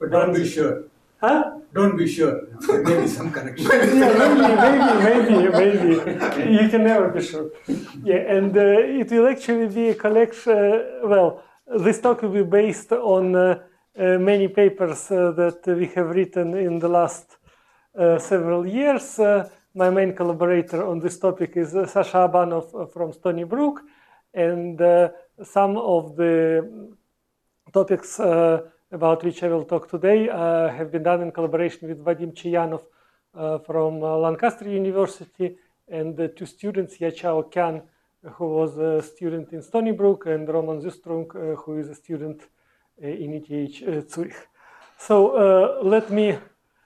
But don't be sure. Huh? Don't be sure. There may be some connection. Maybe. You can never be sure. Yeah, and it will actually be a collection. Well, this talk will be based on many papers that we have written in the last several years. My main collaborator on this topic is Sasha Abanov from Stony Brook, and some of the topics about which I will talk today have been done in collaboration with Vadim Chiyanov from Lancaster University and the two students, Yachao Kyan, who was a student in Stony Brook, and Roman Zustrung, who is a student in ETH Zurich. So let me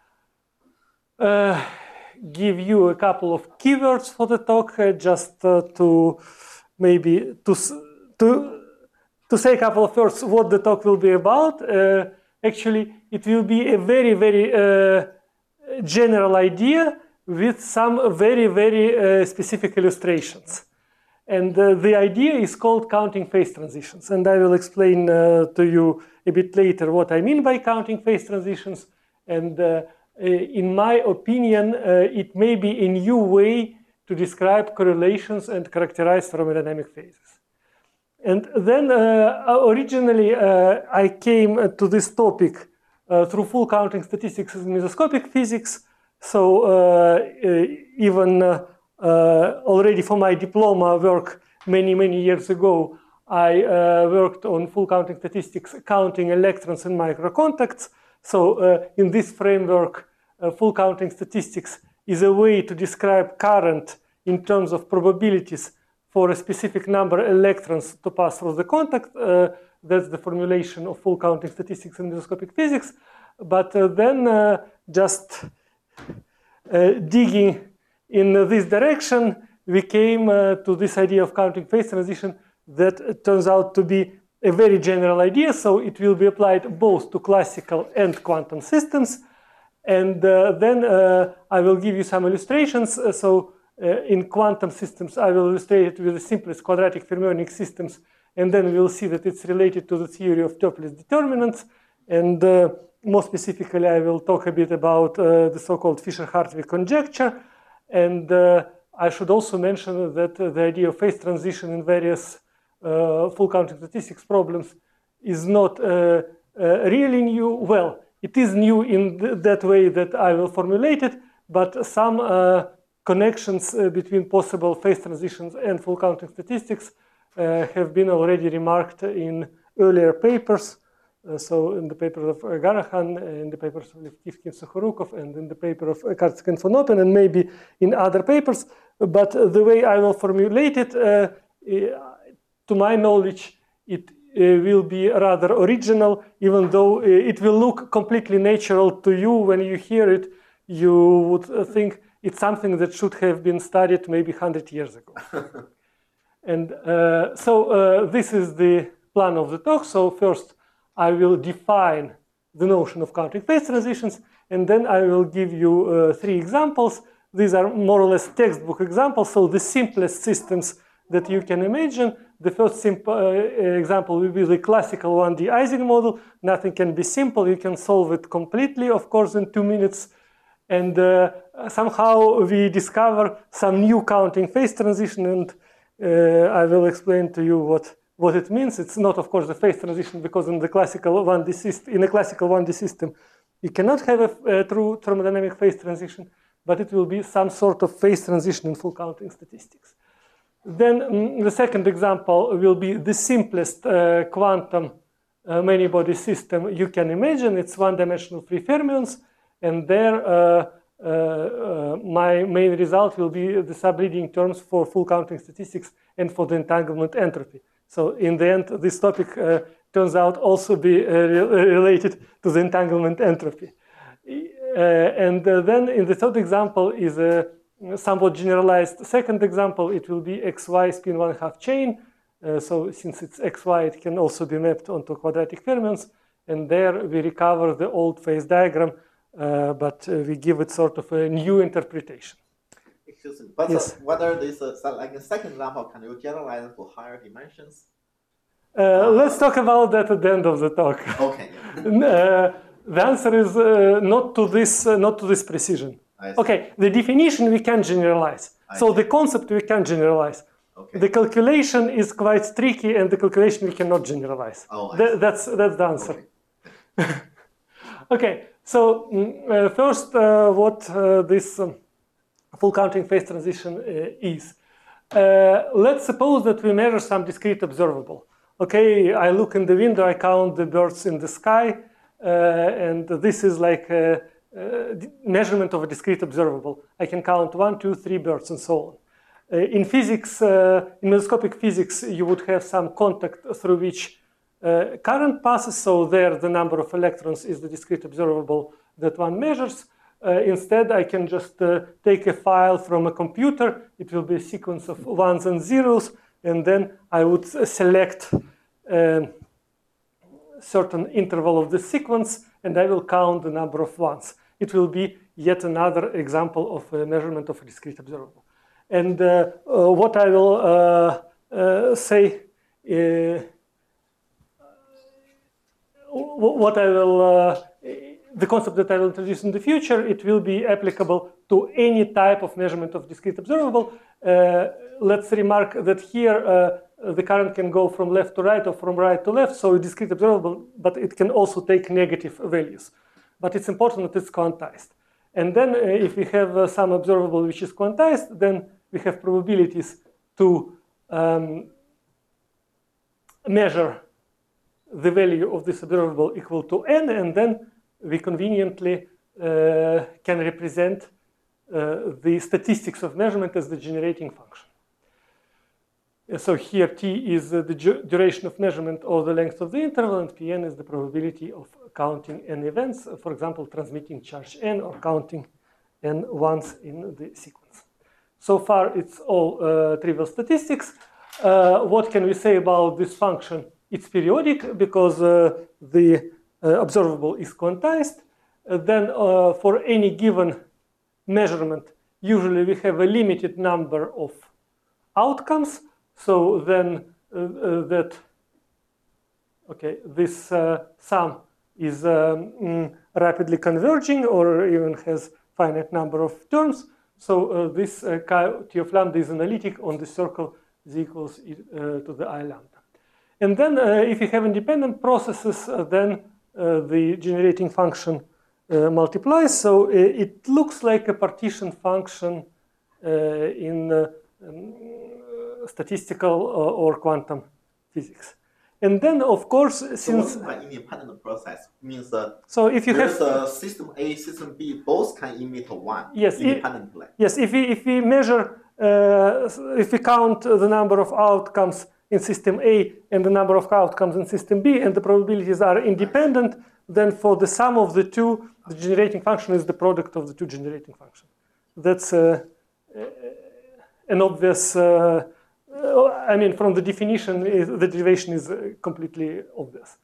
give you a couple of keywords for the talk, just to maybe to say a couple of words what the talk will be about. Actually, it will be a very, very general idea with some very, very specific illustrations. And the idea is called counting phase transitions. And I will explain to you a bit later what I mean by counting phase transitions. And in my opinion, it may be a new way to describe correlations and characterize thermodynamic phases. And then originally I came to this topic through full counting statistics and mesoscopic physics. So even already for my diploma work many years ago, I worked on full counting statistics, counting electrons and microcontacts. So in this framework, full counting statistics is a way to describe current in terms of probabilities for a specific number of electrons to pass through the contact. That's the formulation of full counting statistics and mesoscopic physics. But then just digging in this direction, we came to this idea of counting phase transition that turns out to be a very general idea. So it will be applied both to classical and quantum systems. And then I will give you some illustrations. In quantum systems, I will illustrate it with the simplest quadratic fermionic systems, and then we will see that it's related to the theory of Toeplitz determinants. And more specifically, I will talk a bit about the so-called Fisher-Hartwig conjecture. And I should also mention that the idea of phase transition in various full counting statistics problems is not really new. Well, it is new in that way that I will formulate it, but some connections between possible phase transitions and full counting statistics have been already remarked in earlier papers. So in the paper of Garahan, in the papers of Leftivky and Sukhorukov, and in the paper of Kartsik and von Oppen, and maybe in other papers. But the way I will formulate it, to my knowledge, it will be rather original, even though it will look completely natural to you when you hear it. You would think it's something that should have been studied maybe 100 years ago. And so this is the plan of the talk. So first, I will define the notion of counting phase transitions, and then I will give you 3 examples. These are more or less textbook examples, so the simplest systems that you can imagine. The first example will be the classical 1D Ising model. Nothing can be simple. You can solve it completely, of course, in 2 minutes. And somehow we discover some new counting phase transition, and I will explain to you what it means. It's not, of course, the phase transition, because in the classical 1D system, you cannot have a true thermodynamic phase transition, but it will be some sort of phase transition in full counting statistics. Then the second example will be the simplest quantum many-body system you can imagine. It's one-dimensional free fermions. And there, my main result will be the subleading terms for full counting statistics and for the entanglement entropy. So in the end, this topic turns out also be related to the entanglement entropy. And then in the third example is a somewhat generalized second example. It will be XY spin 1/2 chain. So since it's XY, it can also be mapped onto quadratic fermions. And there we recover the old phase diagram, but we give it sort of a new interpretation. Excuse me, but yes. Whether this like a second example, can you generalize for higher dimensions? Let's talk about that at the end of the talk. Okay. Yeah. The answer is not to this precision. I see. Okay, the definition we can generalize. So the concept we can generalize. Okay. The calculation is quite tricky, and the calculation we cannot generalize. Oh, I see. That's the answer. Okay. Okay, so first, what this full counting phase transition is. Let's suppose that we measure some discrete observable. Okay, I look in the window, I count the birds in the sky, and this is like a measurement of a discrete observable. I can count 1, 2, 3 birds and so on. In physics, in mesoscopic physics, you would have some contact through which current passes, so there the number of electrons is the discrete observable that one measures. Instead, I can just take a file from a computer. It will be a sequence of ones and zeros, and then I would select a certain interval of the sequence, and I will count the number of ones. It will be yet another example of a measurement of a discrete observable. And what I will say, the concept that I will introduce in the future, it will be applicable to any type of measurement of discrete observable. Let's remark that here the current can go from left to right or from right to left, so it's discrete observable, but it can also take negative values. But it's important that it's quantized. And then if we have some observable which is quantized, then we have probabilities to measure the value of this observable equal to n, and then we conveniently can represent the statistics of measurement as the generating function. So here t is the duration of measurement or the length of the interval, and Pn is the probability of counting n events, for example, transmitting charge n or counting n once in the sequence. So far, it's all trivial statistics. What can we say about this function? It's periodic because the observable is quantized. Then for any given measurement, usually we have a limited number of outcomes. So then this sum is rapidly converging or even has finite number of terms. So this T of lambda is analytic on the circle z equals to the I lambda. And then if you have independent processes, then the generating function multiplies. So it looks like a partition function in statistical or quantum physics. And then, of course, since so what independent process means so if you there's have a system A, system B, both can emit one yes, independently. Yes, if we measure, if we count the number of outcomes in system A and the number of outcomes in system B, and the probabilities are independent, then for the sum of the two, the generating function is the product of the two generating functions. That's an obvious. I mean, from the definition, the derivation is completely obvious.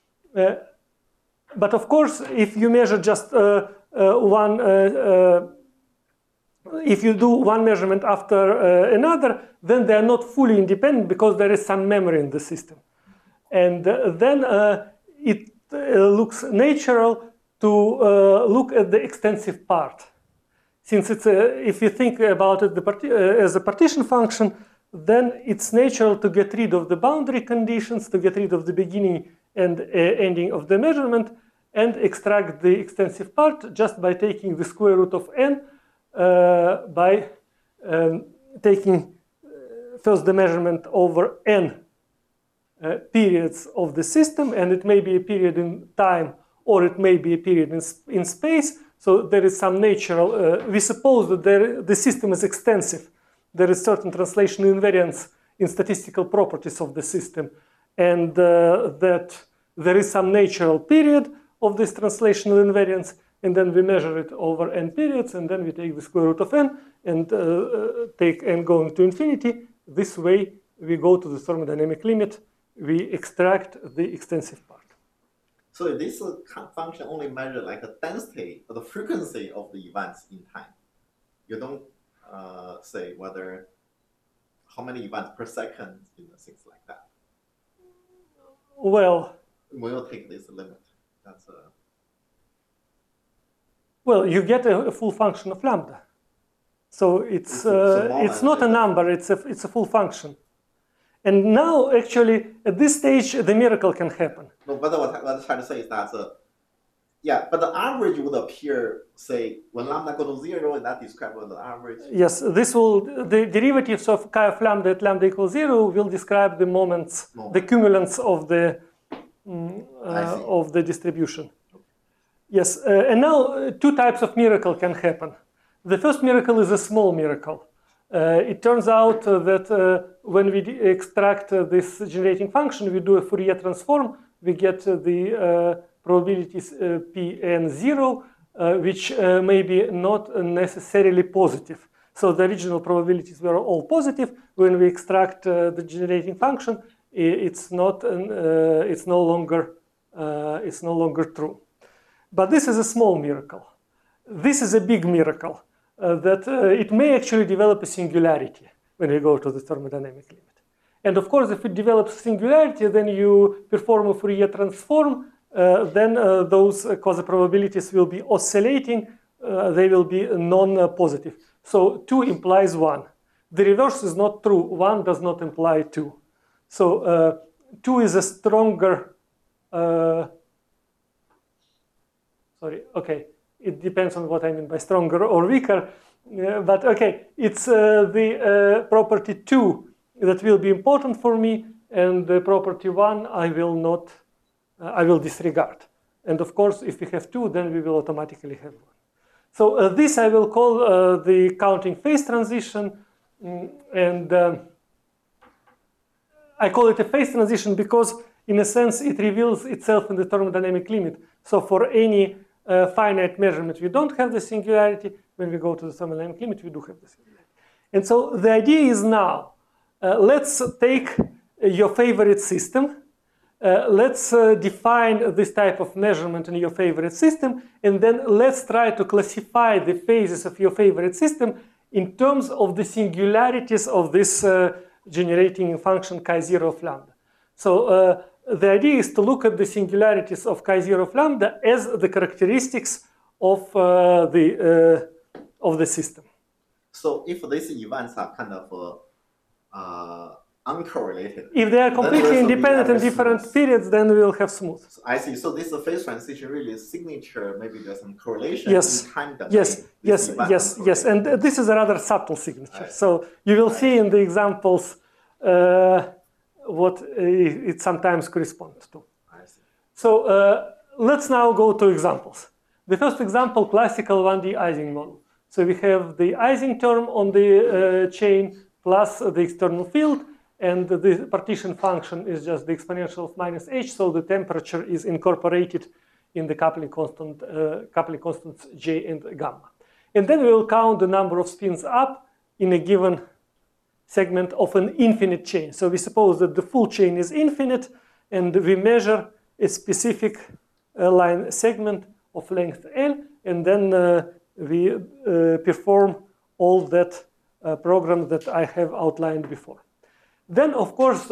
But of course, if you measure just one, if you do one measurement after another, then they are not fully independent because there is some memory in the system. And then it looks natural to look at the extensive part. Since it's if you think about it as a partition function, then it's natural to get rid of the boundary conditions, to get rid of the beginning and ending of the measurement, and extract the extensive part just by taking the square root of n, by taking first the measurement over n periods of the system, and it may be a period in time or it may be a period in space. So there is some natural, we suppose that the system is extensive. There is certain translational invariance in statistical properties of the system, and that there is some natural period of this translational invariance, and then we measure it over n periods, and then we take the square root of n and take n going to infinity. This way, we go to the thermodynamic limit, we extract the extensive part. So this function only measures like the density or the frequency of the events in time. You don't say whether how many events per second, things like that. Well, we'll take this limit. That's Well, you get a full function of lambda. So it's not a number, it's a full function. And now, actually, at this stage, the miracle can happen. No, but what I'm trying to say is that, yeah, but the average would appear, say, when lambda goes to 0, and that describes the average. Yes, the derivatives of chi of lambda at lambda equals 0 will describe the moments, the cumulants of the distribution. Yes, and now two types of miracle can happen. The first miracle is a small miracle. It turns out that when we extract this generating function, we do a Fourier transform, we get the probabilities p and 0, which may be not necessarily positive. So the original probabilities were all positive. When we extract the generating function, it's no longer true. But this is a small miracle. This is a big miracle. That it may actually develop a singularity when we go to the thermodynamic limit. And of course, if it develops singularity, then you perform a Fourier transform, then those quasi-probabilities will be oscillating, they will be non-positive. So 2 implies 1. The reverse is not true, 1 does not imply 2. So 2 is a stronger, it depends on what I mean by stronger or weaker, but okay, it's the property 2 that will be important for me, and the property 1 I will disregard. And of course, if we have 2, then we will automatically have 1. So this I will call the counting phase transition, and I call it a phase transition because in a sense it reveals itself in the thermodynamic limit. So for any finite measurement, we don't have the singularity. When we go to the thermodynamic limit, we do have the singularity. And so the idea is now, let's take your favorite system. Let's define this type of measurement in your favorite system, and then let's try to classify the phases of your favorite system in terms of the singularities of this generating function chi0 of lambda. So the idea is to look at the singularities of chi0 of lambda as the characteristics of the system. So if these events are kind of uncorrelated, if they are completely independent in different periods, then we will have smooth. So I see. So this phase transition really is signature. Maybe there's some correlation yes. in time domain. Yes. And this is a rather subtle signature. So you will see in the examples what it sometimes corresponds to. I see. So let's now go to examples. The first example, classical 1D Ising model. So we have the Ising term on the chain plus the external field, and the partition function is just the exponential of minus h, so the temperature is incorporated in the coupling constants J and gamma. And then we will count the number of spins up in a given segment of an infinite chain. So we suppose that the full chain is infinite, and we measure a specific line segment of length L, and then we perform all that program that I have outlined before. Then, of course,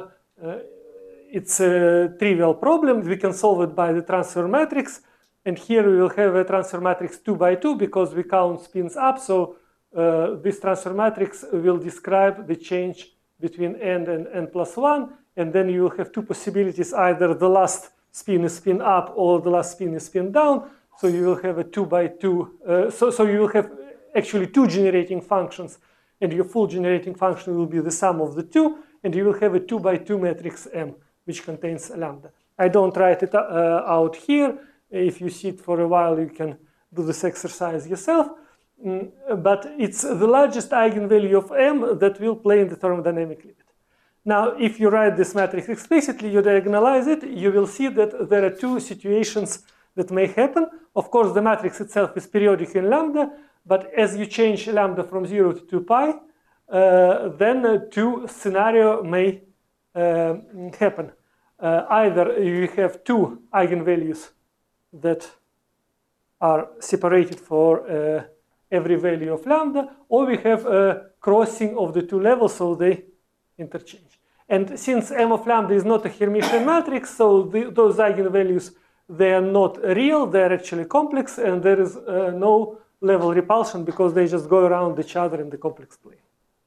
it's a trivial problem. We can solve it by the transfer matrix, and here we will have a transfer matrix 2 by 2 because we count spins up. So this transfer matrix will describe the change between n and n plus 1, and then you will have two possibilities: either the last spin is spin up or the last spin is spin down. So you will have a 2 by 2. So you will have actually two generating functions, and your full generating function will be the sum of the two, and you will have a 2 by 2 matrix M, which contains lambda. I don't write it out here. If you see it for a while, you can do this exercise yourself. But it's the largest eigenvalue of M that will play in the thermodynamic limit. Now, if you write this matrix explicitly, you diagonalize it, you will see that there are two situations that may happen. Of course, the matrix itself is periodic in lambda, but as you change lambda from 0 to 2 pi, then two scenarios may happen. Either you have two eigenvalues that are separated for every value of lambda, or we have a crossing of the two levels, so they interchange. And since M of lambda is not a Hermitian matrix, so those eigenvalues they are not real, they're actually complex, and there is no level repulsion because they just go around each other in the complex plane.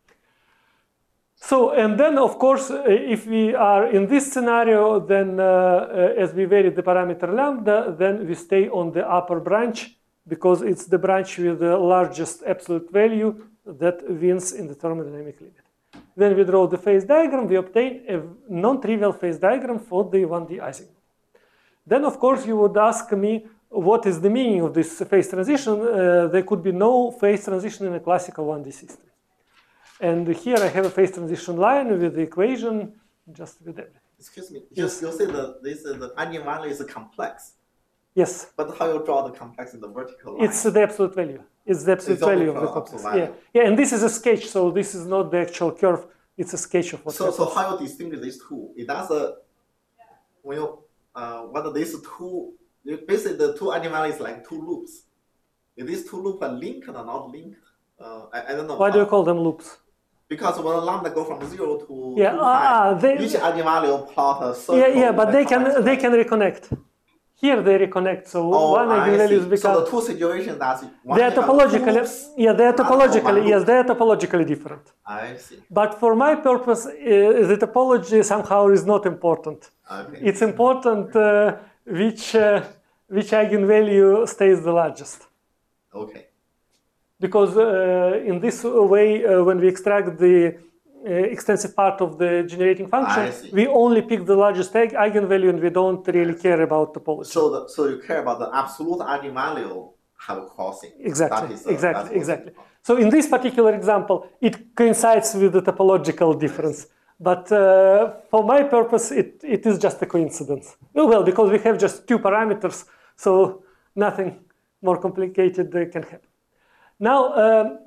So, and then of course, if we are in this scenario, then as we vary the parameter lambda, then we stay on the upper branch because it's the branch with the largest absolute value that wins in the thermodynamic limit. Then we draw the phase diagram, we obtain a non-trivial phase diagram for the 1D Ising. Then of course you would ask me, what is the meaning of this phase transition? There could be no phase transition in a classical 1D system. And here I have a phase transition line with the equation, just with everything. Excuse me, Yes. you say that the eigenvalue is complex. Yes. But how you draw the complex in the vertical line? It's the absolute value. It's the absolute It's only value of for the the complex. absolute Yeah. value. Yeah, and this is a sketch, so this is not the actual curve. It's a sketch of what So happens. how you distinguish these two? It does when you whether these two basically the two eigenvalues is like two loops. If these two loops are linked or not linked, I don't know. Why do you call them loops? Because when lambda go from 0 to Yeah, 2 pi, they- each eigenvalue plot a circle. Yeah, but that they corresponds. can reconnect. Here they reconnect, so one I eigenvalues see. become. So the two situations that's They are topologically, they are topologically different. I see. But for my purpose, the topology somehow is not important. Okay. It's important which eigenvalue stays the largest. Okay. Because in this way, when we extract the extensive part of the generating I function, see. we only pick the largest eigenvalue and we don't really care about topology. So you care about the absolute eigenvalue have crossing. Exactly, That is, exactly, exactly. So in this particular example, it coincides with the topological difference. But for my purpose, it is just a coincidence. Well, because we have just two parameters, so nothing more complicated can happen. Now,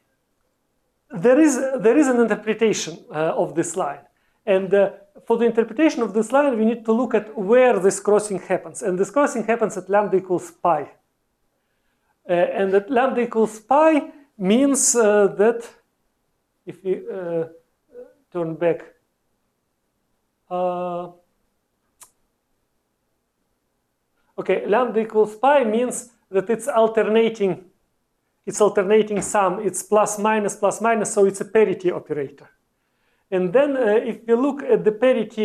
there is an interpretation of this line. And for the interpretation of this line, we need to look at where this crossing happens. And this crossing happens at lambda equals pi. And at lambda equals pi means that if we turn back, okay, lambda equals pi means that it's alternating sum. It's plus minus, so it's a parity operator. And then if you look at the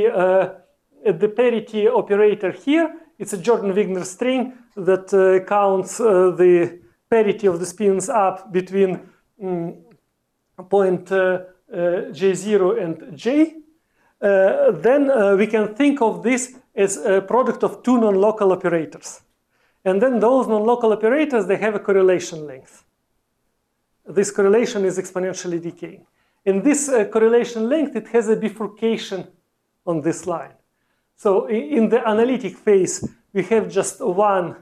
parity operator here, it's a Jordan-Wigner string that counts the parity of the spins up between point J0 and J. Then we can think of this as a product of two non-local operators. And then those non-local operators, they have a correlation length. This correlation is exponentially decaying. In this correlation length, it has a bifurcation on this line. So in the analytic phase, we have just one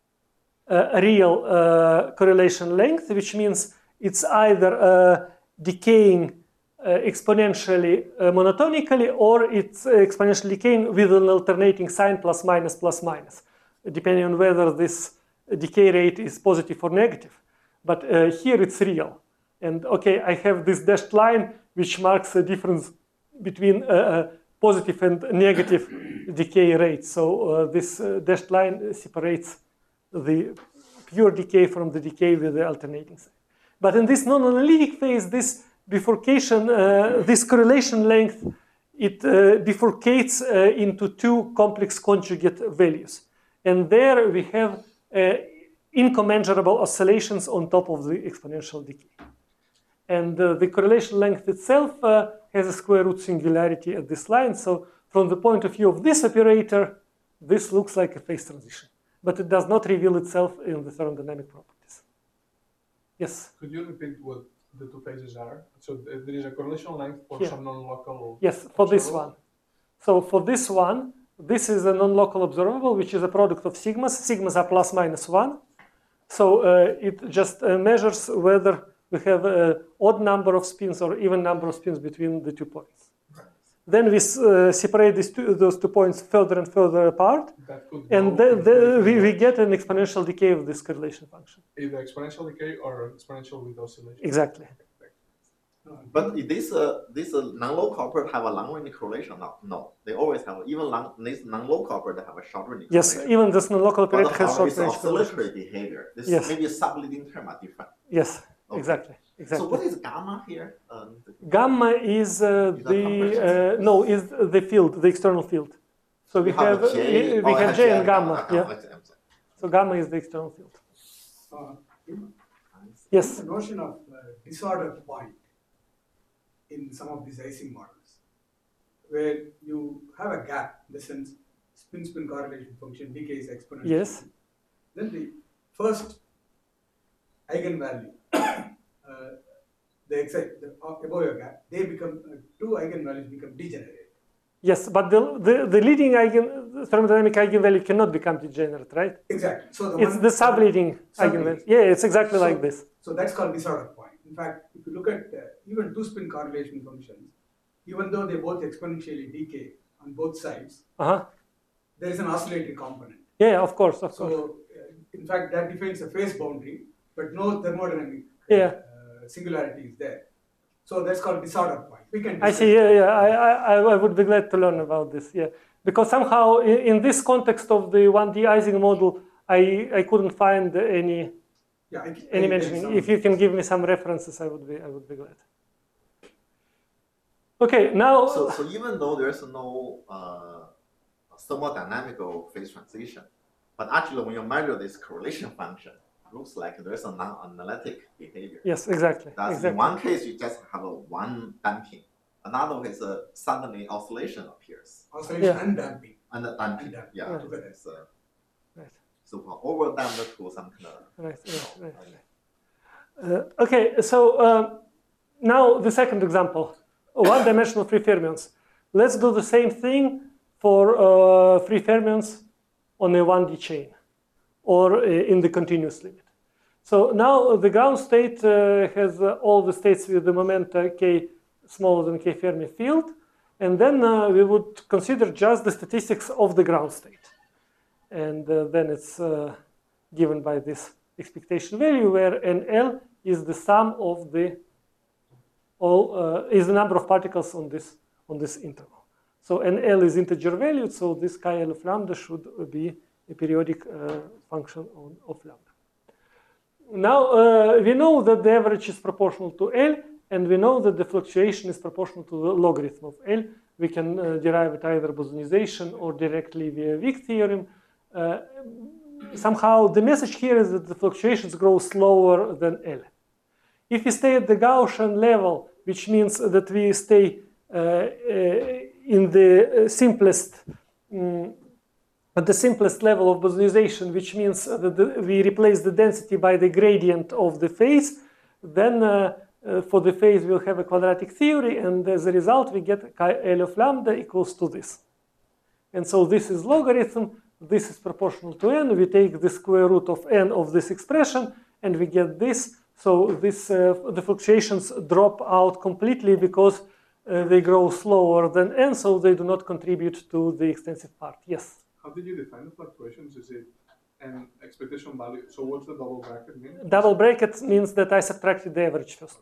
real correlation length, which means it's either decaying exponentially monotonically, or it's exponentially decaying with an alternating sign plus minus, depending on whether this decay rate is positive or negative. But here it's real. And okay, I have this dashed line, which marks a difference between positive and negative decay rates. So this dashed line separates the pure decay from the decay with the alternating sign. But in this non-analytic phase, this bifurcation, this correlation length, it bifurcates into two complex conjugate values. And there we have incommensurable oscillations on top of the exponential decay. And the correlation length itself has a square root singularity at this line. So from the point of view of this operator, this looks like a phase transition. But it does not reveal itself in the thermodynamic properties. Yes? Could you repeat what the two phases are? So there is a correlation length for Here. some non-local... Yes, for this observable? one. So for this one, this is a non-local observable, which is a product of sigmas. Sigmas are plus minus 1. So it just measures whether we have an odd number of spins or even number of spins between the 2 points. Right. Then we separate those 2 points further and further apart. That could And go we get an exponential decay of this correlation function. either exponential decay or exponential with oscillation. Exactly. But this non-local operator have a long-range correlation? No, they always have this non-local operator have a short-range Yes, correlation. even this non-local But operator has however, short-range it's oscillatory correlations. behavior. This Yes. maybe sub-leading term are different. Yes, Okay. exactly. So what is gamma here? Gamma is is the field, the external field. So we have J and gamma. Okay, Yeah. I'm sorry. So gamma is the external field. Yes. The notion of disorder point in some of these Ising models, where you have a gap, in the sense spin-spin correlation function decays exponentially. Yes. Then the first eigenvalue, above your gap, they become two eigenvalues become degenerate. Yes, but the leading thermodynamic eigenvalue cannot become degenerate, right? Exactly. So It's the subleading eigenvalue. Yeah, it's exactly like this. So that's called disorder point. In fact, if you look at even two spin correlation functions, even though they both exponentially decay on both sides, there is an oscillatory component. Yeah, of course, of course. So, in fact, that defines a phase boundary, but no thermodynamic singularity is there. So that's called disorder point. We can. I see. Yeah. I would be glad to learn about this. Yeah, because somehow in this context of the 1D Ising model, I couldn't find any mentioning. If you can give me some references, I would be glad. Okay, now. So even though there's no thermodynamical phase transition, but actually when you measure this correlation function, it looks like there's a non-analytic behavior. Yes, exactly. In one case, you just have one damping. Another case, suddenly oscillation appears. Oscillation and damping. And damping. Yeah. Together. Right. So over damped to some kind of. Right. Okay, so now the second example, one-dimensional free fermions. Let's do the same thing for free fermions on a 1D chain or in the continuous limit. So now the ground state has all the states with the momenta k smaller than k Fermi field, and then we would consider just the statistics of the ground state. And then it's given by this expectation value where NL is the sum of the is the number of particles on this interval. So NL is integer valued, so this chi L of lambda should be a periodic function of lambda. Now we know that the average is proportional to L, and we know that the fluctuation is proportional to the logarithm of L. We can derive it either Bosonization or directly via Wick theorem. Somehow the message here is that the fluctuations grow slower than L. If we stay at the Gaussian level, which means that we stay in the simplest at the simplest level of Bosonization, which means that we replace the density by the gradient of the phase, then for the phase we'll have a quadratic theory, and as a result we get chi L of lambda equals to this. And so this is logarithm, this is proportional to n, we take the square root of n of this expression, and we get this. So this the fluctuations drop out completely because they grow slower than n, so they do not contribute to the extensive part. Yes? How did you define the fluctuations? Is it an expectation value? So what's the double bracket mean? Double bracket means that I subtracted the average first.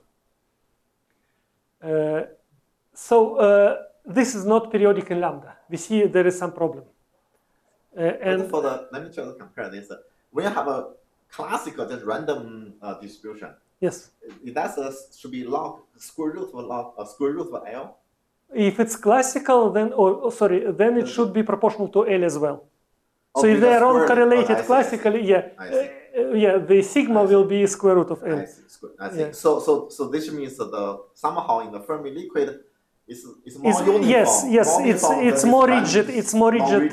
This is not periodic in lambda. We see there is some problem. And for the, let me try to compare this. When you have a classical, just random distribution. Yes. That should be log square root of L. If it's classical, then then it should be proportional to L as well. So if they are uncorrelated classically, the sigma will be square root of L. I see. Yeah. So this means that somehow in the Fermi liquid is more uniform. It's more rigid. It's more rigid.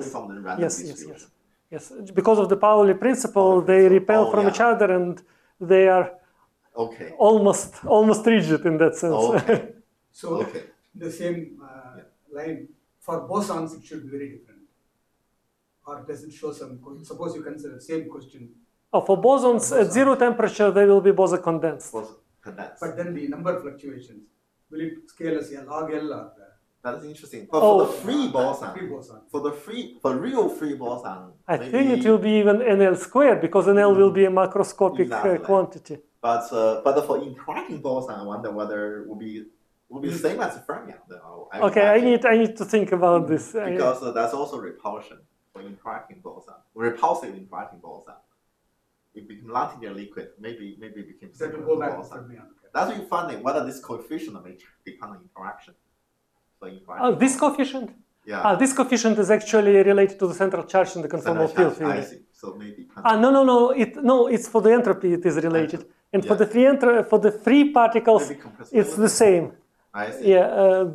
Yes. Because of the Pauli principle, they repel from each other, and they are almost rigid in that sense. So the same line for bosons, it should be very different. Or does it show some? Suppose you consider the same question. For bosons at zero temperature, they will be Bose condensed. But then the number fluctuations, will it scale as a log L or? That's interesting. But for the free boson, for real free boson, I think it will be even NL squared because NL will be a macroscopic quantity. But for interacting boson, I wonder whether it will be the same as fermion. Okay, I need to think about this. Because that's also repulsion for interacting boson, repulsive interacting boson. It becomes non-linear liquid. Maybe it becomes So to go back to fermion. That's really funny whether this coefficient may depend on interaction. For interacting Oh, this coefficient? Yeah. This coefficient is actually related to the central charge in the conformal field theory. I see. So maybe. No, it's for the entropy it is related, and for the free particles it's the same. I see. Yeah,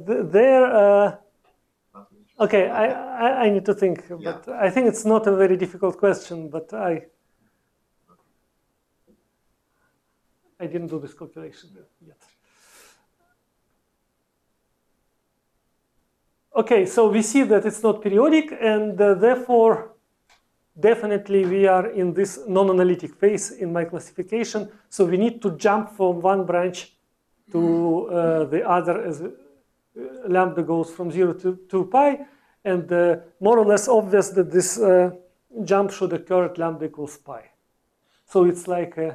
okay, I need to think, but I think it's not a very difficult question, but I didn't do this calculation yet. Okay, so we see that it's not periodic, and therefore, definitely we are in this non-analytic phase in my classification. So we need to jump from one branch to the other as lambda goes from 0 to 2 pi, and more or less obvious that this jump should occur at lambda equals pi. So it's like a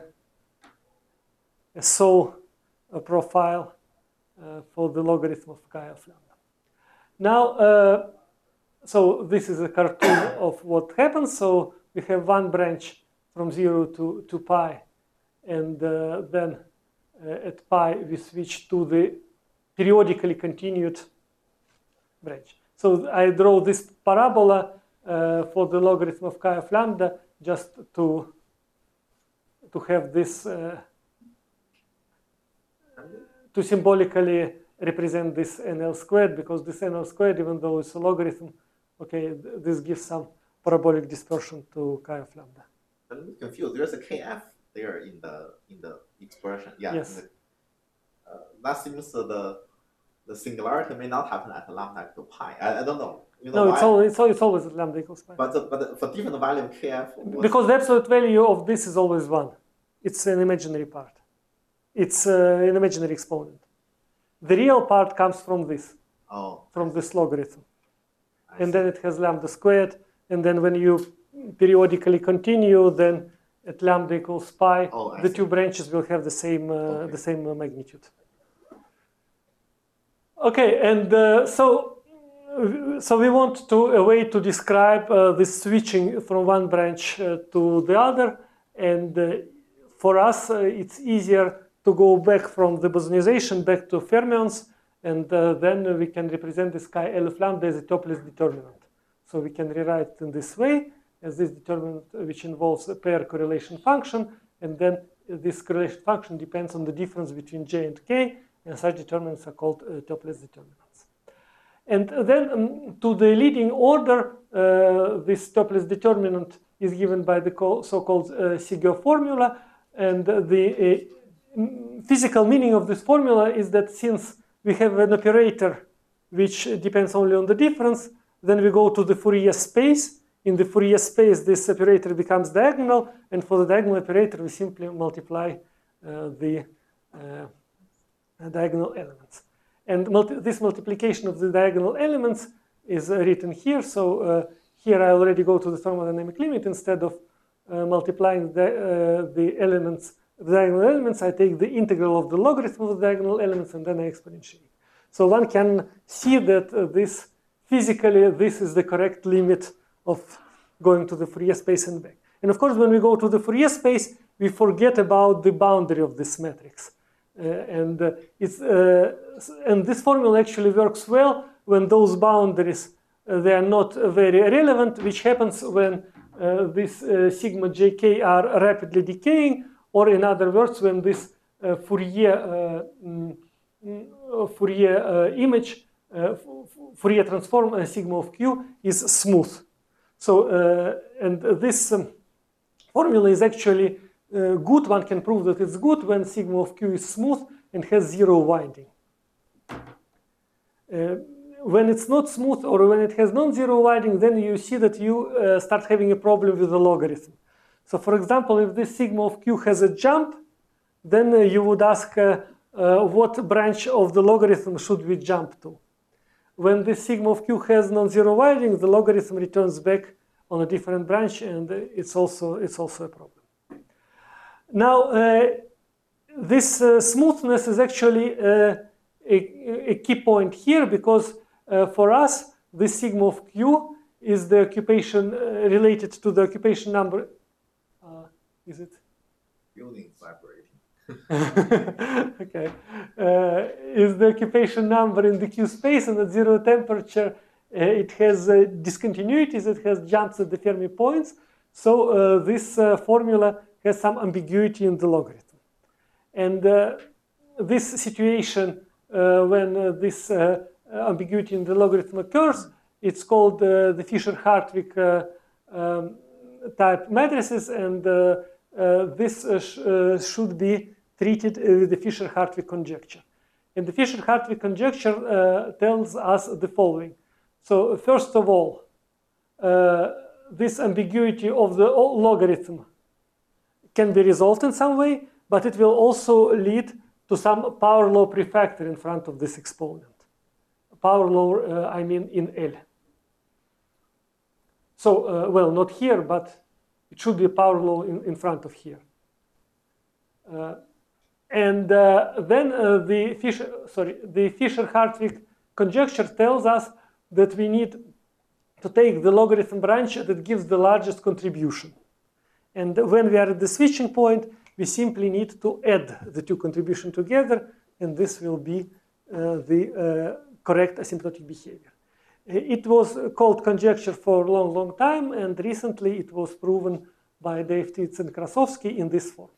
profile for the logarithm of chi of lambda. Now, so this is a cartoon of what happens. So we have one branch from 0 to pi, and then at pi we switch to the periodically continued branch. So I draw this parabola for the logarithm of chi of lambda just to have this, to symbolically represent this NL squared, because this NL squared, even though it's a logarithm, okay, this gives some parabolic dispersion to chi of lambda. I'm confused. There's a KF there in the expression. Yeah. Yes. That seems the singularity may not happen at lambda equal to pi. I don't know. It's always at lambda equals pi. But for different value of KF. Because the absolute value of this is always 1. It's an imaginary part. It's an imaginary exponent. The real part comes from this, from this logarithm. And then it has lambda squared. And then when you periodically continue, then at lambda equals pi, the two branches will have the same magnitude. Okay, and so we want a way to describe this switching from one branch to the other. And for us, it's easier to go back from the bosonization back to fermions, and then we can represent this chi L of lambda as a Topliss determinant. So we can rewrite it in this way, as this determinant which involves a pair correlation function, and then this correlation function depends on the difference between j and k, and such determinants are called Topliss determinants. And then to the leading order, this Topliss determinant is given by the so-called Sigur formula, and the physical meaning of this formula is that since we have an operator which depends only on the difference, then we go to the Fourier space. In the Fourier space, this operator becomes diagonal, and for the diagonal operator, we simply multiply the diagonal elements. And this multiplication of the diagonal elements is written here. So here I already go to the thermodynamic limit. Instead of multiplying the elements, the diagonal elements, I take the integral of the logarithm of the diagonal elements, and then I exponentiate. So one can see that this physically, this is the correct limit of going to the Fourier space and back. And of course, when we go to the Fourier space, we forget about the boundary of this matrix. And this formula actually works well when those boundaries they are not very relevant, which happens when this sigma jk are rapidly decaying, or in other words, when this Fourier image, Fourier transform sigma of q is smooth. So, and this formula is actually good. One can prove that it's good when sigma of q is smooth and has zero winding. When it's not smooth, or when it has non-zero winding, then you see that you start having a problem with the logarithm. So for example, if this sigma of q has a jump, then you would ask what branch of the logarithm should we jump to? When this sigma of q has non-zero winding, the logarithm returns back on a different branch, and it's also a problem. Now, this smoothness is actually a key point here, because for us, this sigma of q is the occupation related to the occupation number. Is it? Building vibrating. Okay. Is the occupation number in the Q space, and at zero temperature it has discontinuities, it has jumps at the Fermi points. So this formula has some ambiguity in the logarithm. And this situation, when this ambiguity in the logarithm occurs, it's called the Fisher-Hartwig type matrices, and this should be treated with the Fisher-Hartwig conjecture. And the Fisher-Hartwig conjecture tells us the following. So first of all, this ambiguity of the logarithm can be resolved in some way, but it will also lead to some power law prefactor in front of this exponent. Power law, I mean in L. So, well, not here, but it should be a power law in front of here. And then the Fisher-Hartwig conjecture tells us that we need to take the logarithm branch that gives the largest contribution. And when we are at the switching point, we simply need to add the two contributions together, and this will be the correct asymptotic behavior. It was called conjecture for a long, long time, and recently it was proven by Dave Titz and Krasovsky in this form.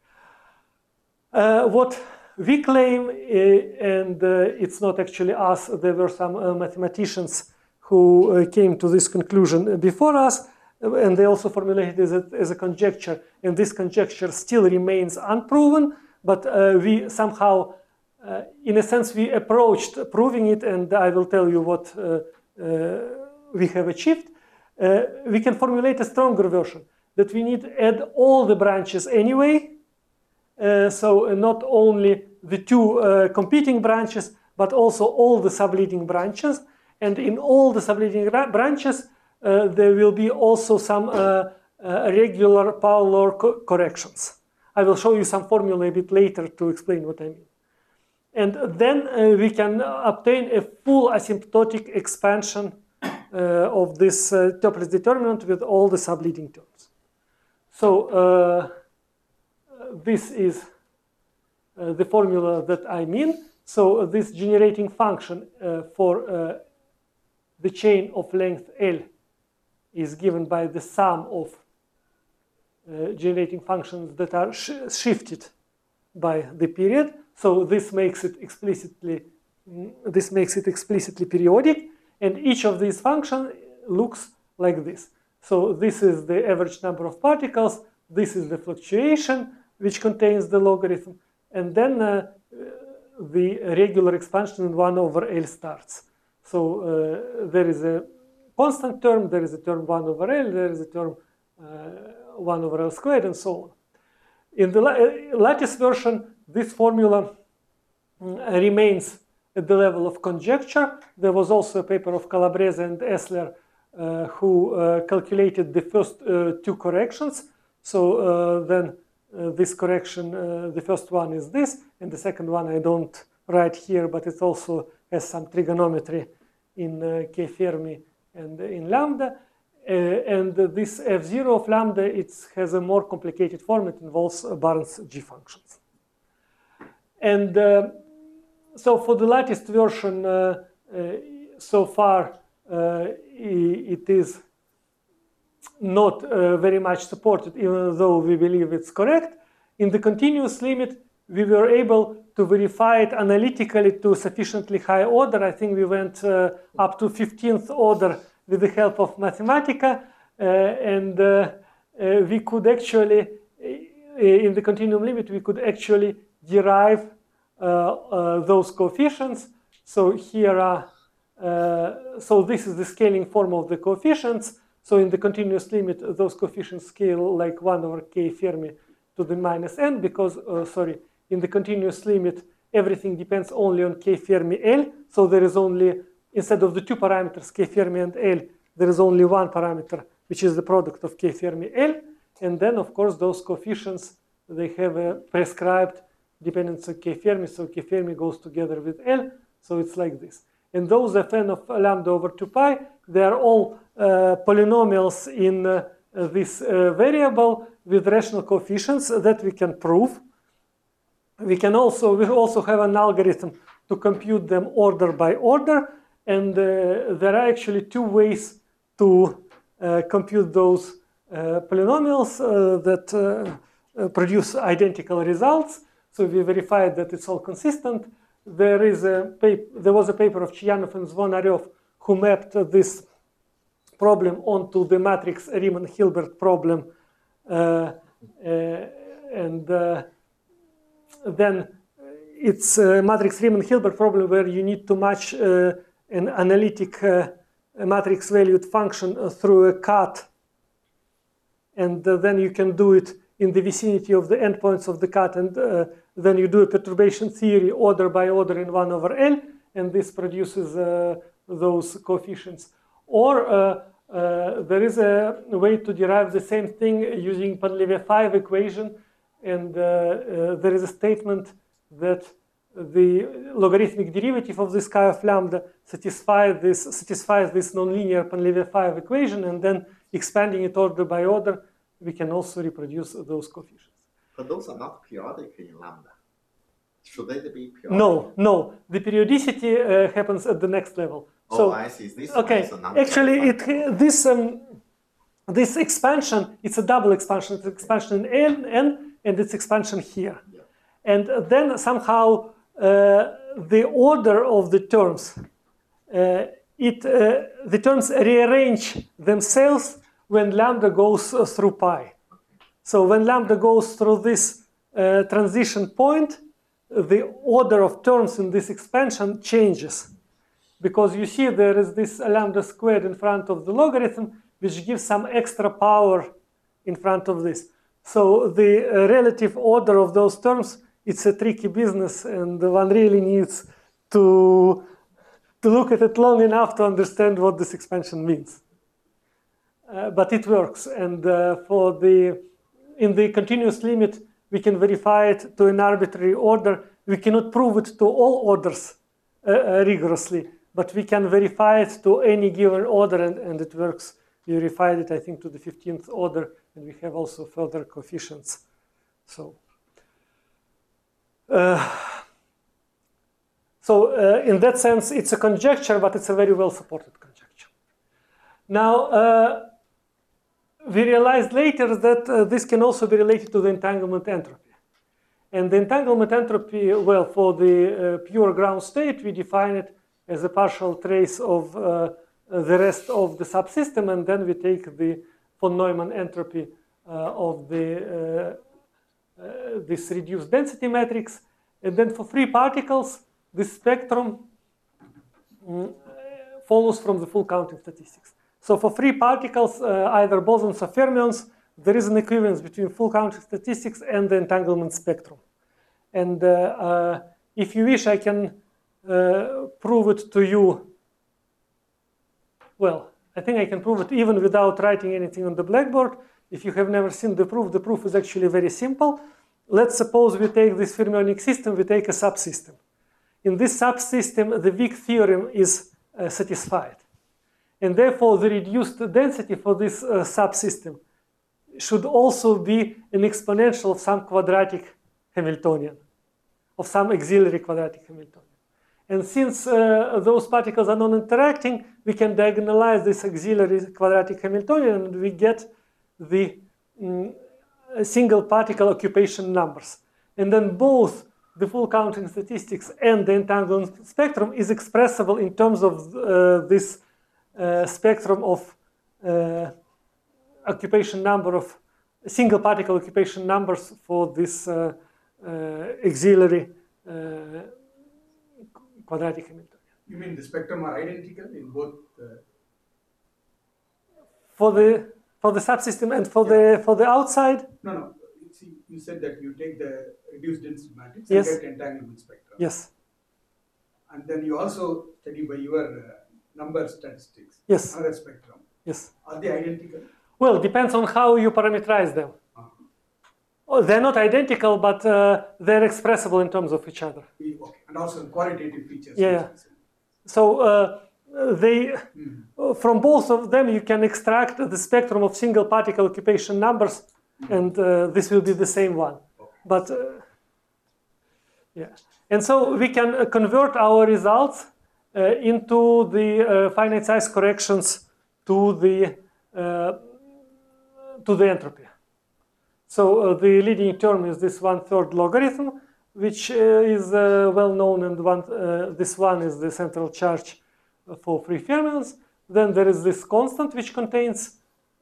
What we claim, and it's not actually us, there were some mathematicians who came to this conclusion before us, and they also formulated it as a conjecture, and this conjecture still remains unproven, but we somehow, in a sense, we approached proving it, and I will tell you what we have achieved. We can formulate a stronger version, that we need to add all the branches anyway, so not only the two competing branches, but also all the subleading branches, and in all the subleading branches, there will be also some regular power law corrections. I will show you some formula a bit later to explain what I mean. And then we can obtain a full asymptotic expansion of this Toeplitz determinant with all the subleading terms. So this is the formula that I mean. So this generating function for the chain of length L is given by the sum of generating functions that are shifted by the period. So this makes it explicitly periodic, and each of these functions looks like this. So this is the average number of particles, this is the fluctuation which contains the logarithm, and then the regular expansion in 1 over L starts. So there is a constant term, there is a term 1 over L, there is a term 1 over L squared, and so on. In the lattice version, this formula remains at the level of conjecture. There was also a paper of Calabrese and Essler who calculated the first two corrections. So then this correction, the first one is this, and the second one I don't write here, but it also has some trigonometry in K Fermi and in lambda. And this F0 of lambda, it has a more complicated form. It involves Barnes G functions. And so for the latticed version, so far, it is not very much supported, even though we believe it's correct. In the continuous limit, we were able to verify it analytically to sufficiently high order. I think we went up to 15th order with the help of Mathematica, and we could actually, in the continuum limit, we could actually derive those coefficients. So here are, so this is the scaling form of the coefficients. So in the continuous limit, those coefficients scale like 1 over K Fermi to the minus n, because, in the continuous limit, everything depends only on K Fermi L. So there is only, instead of the two parameters, K Fermi and L, there is only one parameter, which is the product of K Fermi L. And then, of course, those coefficients, they have a prescribed dependence on K Fermi, so K Fermi goes together with L, so it's like this. And those Fn of lambda over 2 pi, they are all polynomials in this variable with rational coefficients that we can prove. We also have an algorithm to compute them order by order, and there are actually two ways to compute those polynomials that produce identical results. So we verified that it's all consistent. There was a paper of Chiyanov and Zvonarев who mapped this problem onto the matrix Riemann-Hilbert problem, and then it's a matrix Riemann-Hilbert problem where you need to match an analytic matrix valued function through a cut, and then you can do it in the vicinity of the endpoints of the cut, and then you do a perturbation theory order by order in 1 over L, and this produces those coefficients. Or there is a way to derive the same thing using Panev-5 equation, and there is a statement that the logarithmic derivative of this chi of lambda satisfies this nonlinear Panev-5 equation, and then expanding it order by order, we can also reproduce those coefficients. But those are not periodic in lambda. Should they be periodic? No. The periodicity happens at the next level. Oh, I see. This okay. is a Actually, this expansion, it's a double expansion. It's expansion in N, and it's expansion here. Yeah. And then somehow the order of the terms, the terms rearrange themselves when lambda goes through pi. So when lambda goes through this transition point, the order of terms in this expansion changes. Because you see there is this lambda squared in front of the logarithm, which gives some extra power in front of this. So the relative order of those terms, it's a tricky business, and one really needs to look at it long enough to understand what this expansion means. But it works, and in the continuous limit, we can verify it to an arbitrary order. We cannot prove it to all orders rigorously, but we can verify it to any given order, and it works. We verified it, I think, to the 15th order, and we have also further coefficients. So, in that sense, it's a conjecture, but it's a very well-supported conjecture. Now, we realized later that this can also be related to the entanglement entropy. And the entanglement entropy, well, for the pure ground state, we define it as a partial trace of the rest of the subsystem, and then we take the von Neumann entropy of this reduced density matrix. And then for free particles, the spectrum follows from the full counting statistics. So for free particles, either bosons or fermions, there is an equivalence between full counting statistics and the entanglement spectrum. And if you wish, I can prove it to you. Well, I think I can prove it even without writing anything on the blackboard. If you have never seen the proof is actually very simple. Let's suppose we take this fermionic system, we take a subsystem. In this subsystem, the Wick theorem is satisfied. And therefore, the reduced density for this subsystem should also be an exponential of some quadratic Hamiltonian, of some auxiliary quadratic Hamiltonian. And since those particles are non-interacting, we can diagonalize this auxiliary quadratic Hamiltonian, and we get the single particle occupation numbers. And then both the full counting statistics and the entanglement spectrum is expressible in terms of this spectrum of occupation number of single particle occupation numbers for this auxiliary quadratic Hamiltonian. You mean the spectrum are identical in both? For the subsystem and for the outside? No. See, you said that you take the reduced density matrix Yes. and get entanglement spectrum. Yes. And then you also study by your number statistics. Yes. Another spectrum. Yes. Are they identical? Well, depends on how you parameterize them. they're not identical, but they're expressible in terms of each other. Okay. And also qualitative features. Yeah. So from both of them, you can extract the spectrum of single particle occupation numbers, and this will be the same one. But yeah, and so we can convert our results into the finite size corrections to the entropy. So the leading term is this 1/3 logarithm, which is well known, and this one is the central charge for free fermions. Then there is this constant which contains.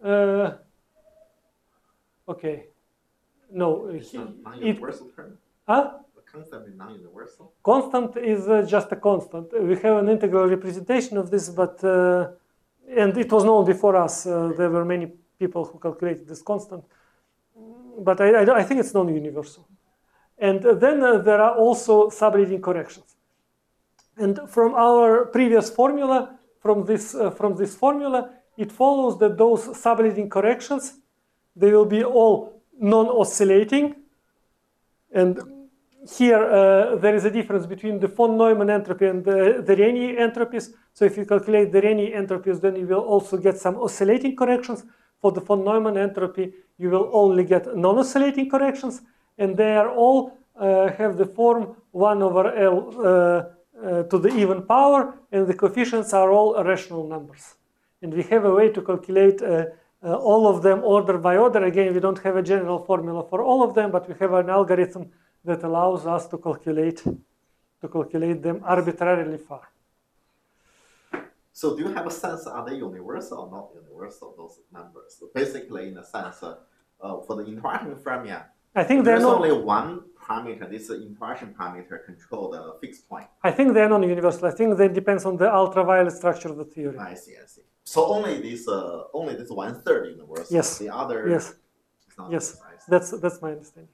Okay, no, It's a non-universal term. Huh? The constant is non-universal. Constant is just a constant. We have an integral representation of this, but and it was known before us. There were many people who calculated this constant, but I think it's non-universal. And then there are also subleading corrections. And from our previous formula, from this formula, it follows that those subleading corrections, they will be all non-oscillating. And here there is a difference between the von Neumann entropy and the Rényi entropies. So if you calculate the Rényi entropies, then you will also get some oscillating corrections. For the von Neumann entropy, you will only get non-oscillating corrections, and they are all have the form 1/L to the even power, and the coefficients are all rational numbers. And we have a way to calculate all of them order by order. Again, we don't have a general formula for all of them, but we have an algorithm that allows us to calculate them arbitrarily far. So do you have a sense, are they universal or not universal, those numbers? So basically, in a sense, for the interaction fermion, I think there's only one parameter, this interaction parameter control the fixed point. I think they're non-universal. I think that depends on the ultraviolet structure of the theory. I see. So only this 1/3 universal. Yes. The other. Yes. Is not Yes. universal. That's my understanding.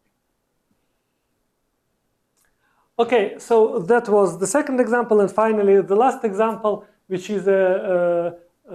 Okay, so that was the second example, and finally the last example, which is a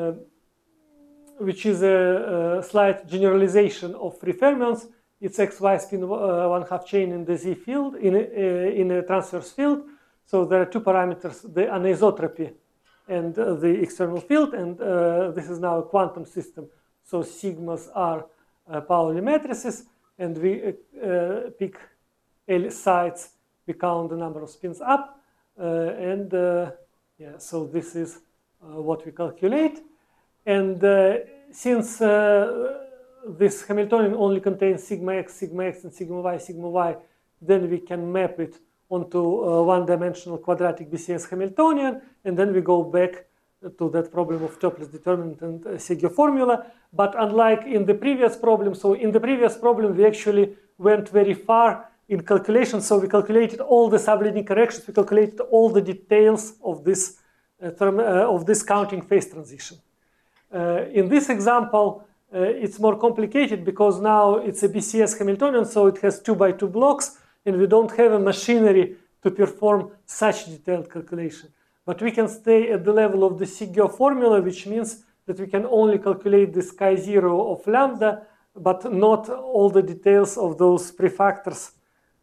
slight generalization of free fermions. It's XY spin 1/2 chain in the Z field, in a transverse field. So there are two parameters, the anisotropy and the external field, and this is now a quantum system. So sigmas are Pauli matrices, and we pick L sides, we count the number of spins up, yeah, so this is what we calculate. And since this Hamiltonian only contains sigma x, and sigma y, then we can map it onto one-dimensional quadratic BCS Hamiltonian, and then we go back to that problem of Toeplitz determinant and Segyo formula. But unlike in the previous problem, so in the previous problem we actually went very far in calculation, so we calculated all the subleading corrections, we calculated all the details of this counting phase transition. In this example, it's more complicated because now it's a BCS Hamiltonian, so it has 2x2 blocks, and we don't have a machinery to perform such detailed calculation. But we can stay at the level of the Segyo formula, which means that we can only calculate this chi0 of lambda, but not all the details of those prefactors.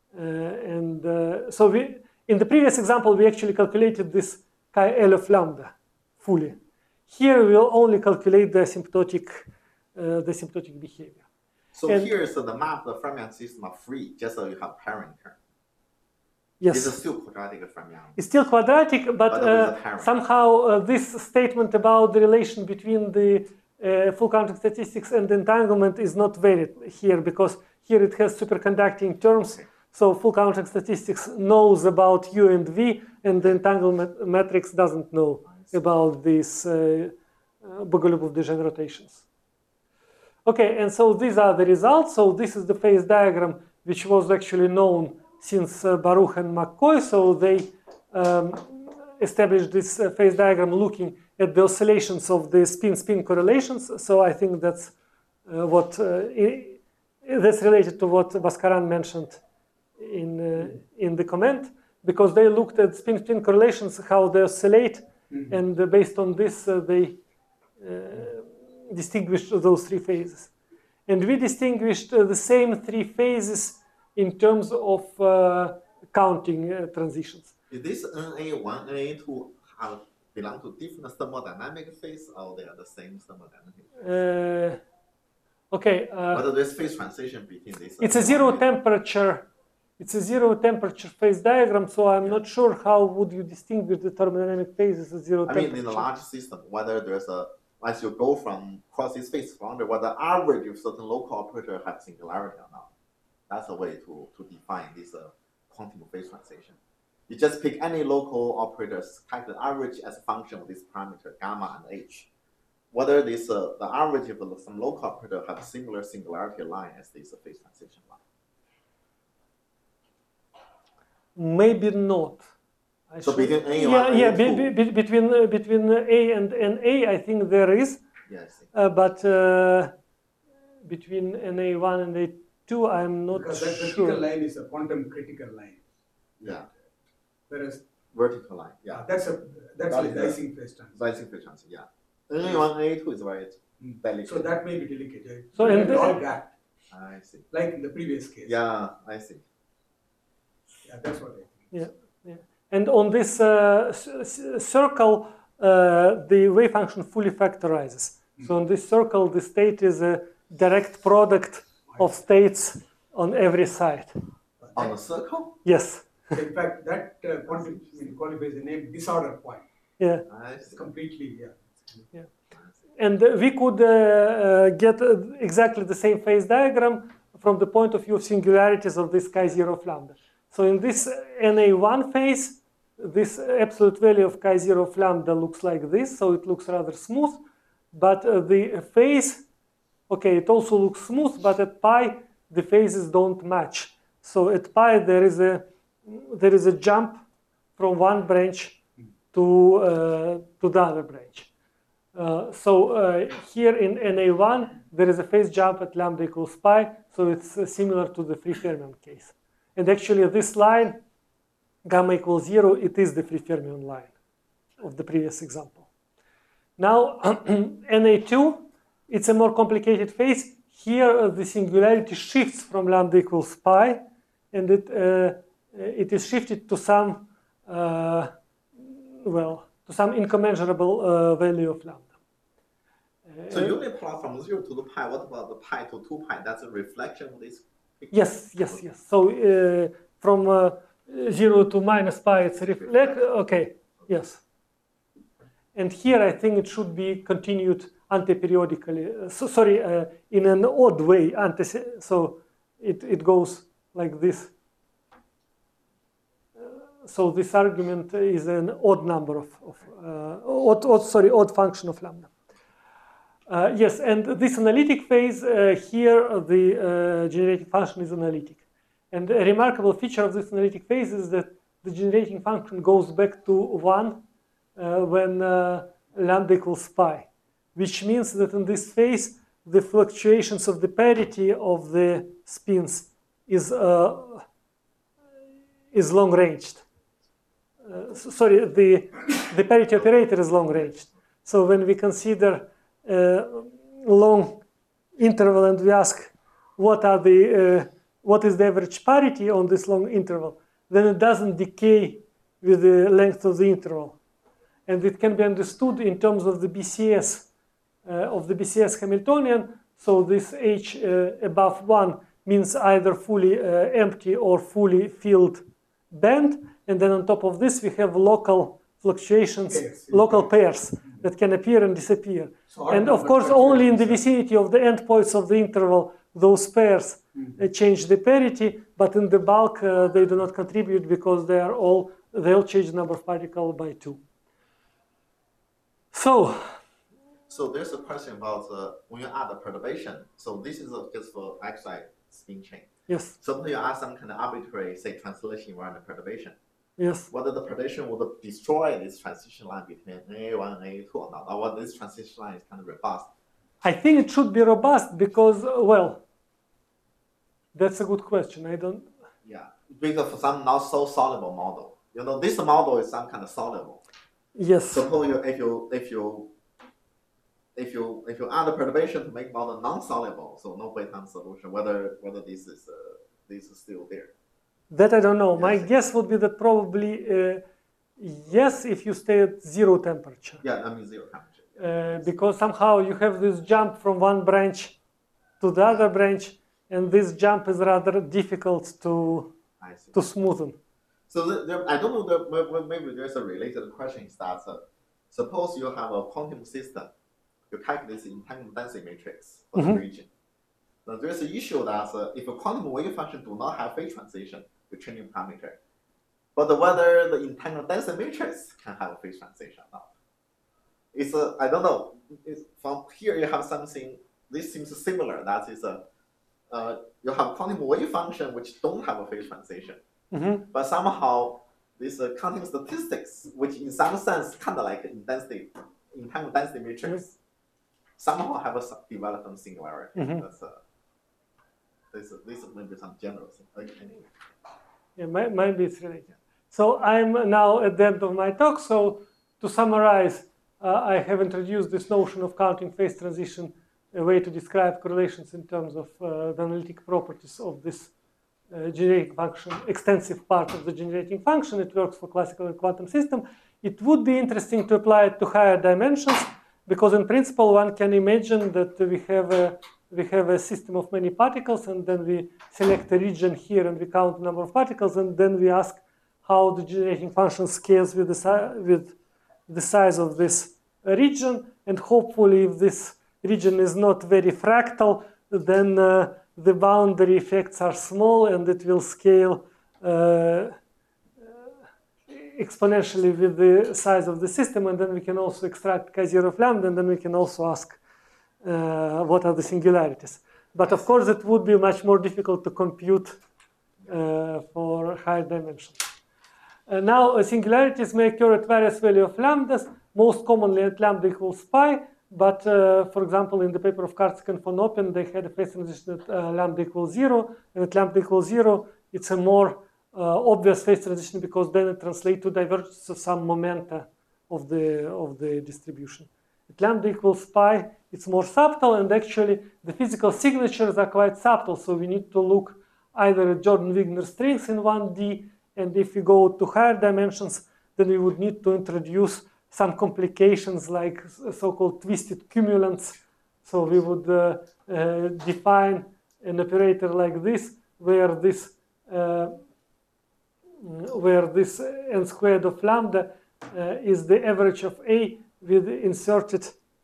So in the previous example, we actually calculated this chi-L of lambda fully. Here we will only calculate the asymptotic behavior. So here is the map, the fermion system are free, just so you have parent term. Yes. It's still quadratic fermion. It's still quadratic, but somehow this statement about the relation between the full counting statistics and entanglement is not valid here, because here it has superconducting terms. Okay. So full counting statistics knows about U and V, and the entanglement matrix doesn't know about these Bogoliubov-Dejean rotations. Okay, and so these are the results. So this is the phase diagram, which was actually known since Baruch and McCoy. So they established this phase diagram looking at the oscillations of the spin-spin correlations. So I think that's that's related to what Bhaskaran mentioned in the comment, because they looked at spin-spin correlations, how they oscillate, and based on this they distinguished those three phases. And we distinguished the same three phases in terms of counting transitions. Is this NA1, NA2 have belong to different thermodynamic phase, or they are the same thermodynamic? Okay. Whether there's phase transition between this? It's a zero temperature. It's a zero temperature phase diagram, so I'm not sure how would you distinguish the thermodynamic phases as zero temperature. I mean, in a large system, whether there's a, as you go from cross this phase boundary, whether average of certain local operator have singularity or not. That's a way to define this quantum phase transition. You just pick any local operators, calculate average as a function of this parameter gamma and h. Whether this the average of some local operator have a similar singularity line as this phase transition line. Maybe not. So between A and A2. between A and NA, I think there is. Yes. But between NA1 and A2, I'm not Because that sure. vertical line is a quantum critical line. Yeah. Whereas Vertical line. Yeah. that's like the Ising phase transition. Rising phase transition. Yeah. NA1, NA2 is very delicate. So that may be delicate. So and in the- all that, I see. like in the previous case. Yeah, I see. Yeah, that's what I think. Yeah. And on this circle, the wave function fully factorizes. So on this circle, the state is a direct product of states on every side. On the circle? Yes. In fact, that qualifies the name disorder point. Yeah. I It's see. completely, yeah. And we could get exactly the same phase diagram from the point of view of singularities of this chi0 of lambda. So in this NA1 phase, this absolute value of chi0 of lambda looks like this, so it looks rather smooth. But the phase, okay, it also looks smooth, but at pi, the phases don't match. So at pi, there is a jump from one branch to the other branch. Here in NA1, there is a phase jump at lambda equals pi, so it's similar to the free fermion case. And actually, this line, gamma equals 0, it is the free fermion line of the previous example. Now, NA2, it's a more complicated phase. Here, the singularity shifts from lambda equals pi, and it is shifted to some, to some incommensurable value of lambda. So you only plot from 0 to the pi. What about the pi to 2 pi? That's a reflection of this picture? Yes. So from 0 to minus pi, it's a okay, yes. And here I think it should be continued antiperiodically. In an odd way. So it goes like this. So this argument is an odd number odd function of lambda. Yes, and this analytic phase, here the generating function is analytic. And a remarkable feature of this analytic phase is that the generating function goes back to 1 when lambda equals pi, which means that in this phase, the fluctuations of the parity of the spins is long-ranged. The parity operator is long-ranged. So when we consider long interval and we ask what is the average parity on this long interval, then it doesn't decay with the length of the interval. And it can be understood in terms of the BCS, Hamiltonian. So this H above 1 means either fully empty or fully filled band. And then on top of this, we have local fluctuations, local pairs that can appear and disappear. And of course, only in the vicinity of the endpoints of the interval, those pairs change the parity, but in the bulk, they do not contribute because they all change the number of particles by 2. So there's a question about when you add a perturbation. So this is just for XY spin chain. Yes. Suppose you add some kind of arbitrary, say, translation invariant perturbation. Yes. Whether the perturbation would destroy this transition line between NA1 and NA2 or not, or whether this transition line is kind of robust. I think it should be robust because, well, that's a good question. I don't. Yeah, because for some not so soluble model, this model is some kind of soluble. Yes. Suppose if you add a perturbation to make model non-soluble, so no Bayesian solution, whether this is still there. That I don't know. My Yes. guess would be that probably yes, if you stay at zero temperature. Yeah, I mean zero temperature. Because somehow you have this jump from one branch to the other branch, and this jump is rather difficult to I see. smoothen. So I don't know, maybe there's a related question is that suppose you have a quantum system, you calculate the entanglement density matrix for the region. Now there's an issue that if a quantum wave function do not have phase transition between your parameter, but whether the entanglement density matrix can have a phase transition or not. It's I don't know. From here you have something. This seems similar. That is you have quantum wave function which don't have a phase transition, but somehow this counting statistics, which in some sense kind of like entanglement density matrix, somehow have a development singularity. That's this may be some general thing. Okay. Yeah, maybe it's related. So I'm now at the end of my talk. So to summarize, I have introduced this notion of counting phase transition, a way to describe correlations in terms of the analytic properties of this generating function, extensive part of the generating function. It works for classical and quantum system. It would be interesting to apply it to higher dimensions, because in principle one can imagine that we have a system of many particles, and then we select a region here and we count the number of particles, and then we ask how the generating function scales with the size of this region, and hopefully if this region is not very fractal, then the boundary effects are small and it will scale exponentially with the size of the system, and then we can also extract K0 of lambda, and then we can also ask what are the singularities. But of course it would be much more difficult to compute for higher dimensions. Now singularities may occur at various values of lambdas, most commonly at lambda equals pi, but for example in the paper of Kartsik and von Oppen they had a phase transition at lambda equals 0, and at lambda equals 0 it's a more obvious phase transition, because then it translates to divergence of some momenta of the distribution. At lambda equals pi it's more subtle, and actually the physical signatures are quite subtle, so we need to look either at Jordan-Wigner strings in 1D, and if we go to higher dimensions then we would need to introduce some complications like so-called twisted cumulants. So we would define an operator like this, where this n squared of lambda is the average of A with inserted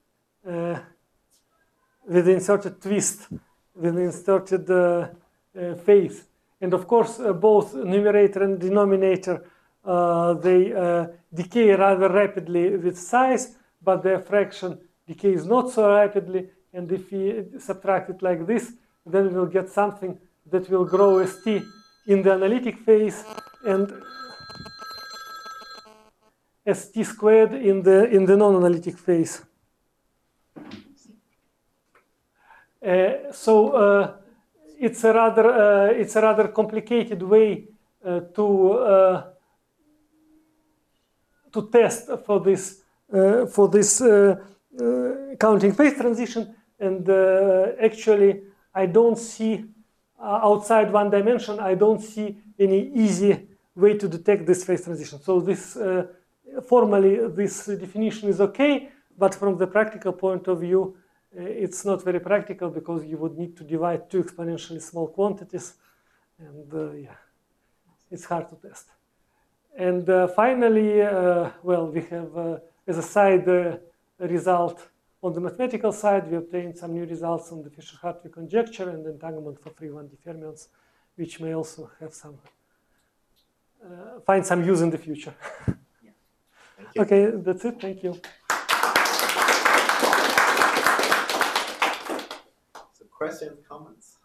twist, with inserted phase. And of course, both numerator and denominator they decay rather rapidly with size, but their fraction decays not so rapidly. And if we subtract it like this, then we'll get something that will grow as t in the analytic phase and as t squared in the non-analytic phase. So it's a rather complicated way to test for this counting phase transition, and actually I don't see outside one dimension. I don't see any easy way to detect this phase transition. So this formally this definition is okay, but from the practical point of view, it's not very practical, because you would need to divide two exponentially small quantities, and yeah, it's hard to test. And finally, well, we have as a side result on the mathematical side, we obtained some new results on the Fisher-Hartwig conjecture and entanglement for free 1D fermions, which may also have some find some use in the future. Yeah. Okay, that's it. Thank you. So questions, comments?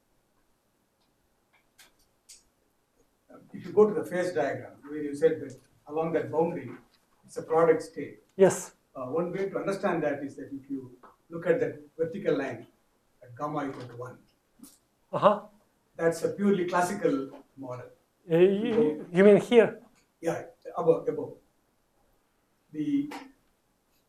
If you go to the phase diagram, where you said that along that boundary, it's a product state. Yes. One way to understand that is that if you look at that vertical line at gamma equal to 1, that's a purely classical model. You mean here? Yeah, above.